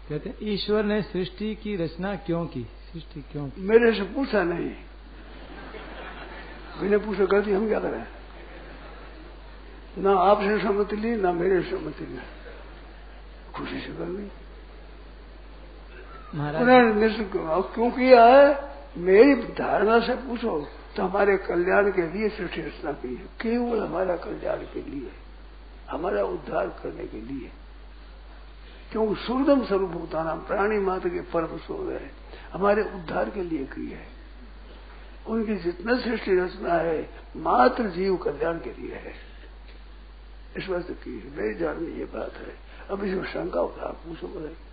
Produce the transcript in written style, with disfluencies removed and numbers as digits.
कहते हैं ईश्वर ने सृष्टि की रचना क्यों की? सृष्टि क्यों की? मेरे से पूछा नहीं, मैंने पूछा गलती हम क्या करें? ना आपसे सहमति ली ना मेरे सहमति ली, खुशी से कर ली। महाराज क्यों किया है? मेरी धारणा से पूछो तो हमारे कल्याण के लिए सृष्टि रचना की है, केवल हमारा कल्याण के लिए, हमारा उद्धार करने के लिए। क्योंकि सुरदम सर्वभूताना प्राणी मात्र के परम स्व है, हमारे उद्धार के लिए की है। उनकी जितना सृष्टि रचना है मात्र जीव कल्याण के लिए है, इस वजह से की है। मेरी जान में ये बात है। अब इसमें शंका होता है, पूछो बोले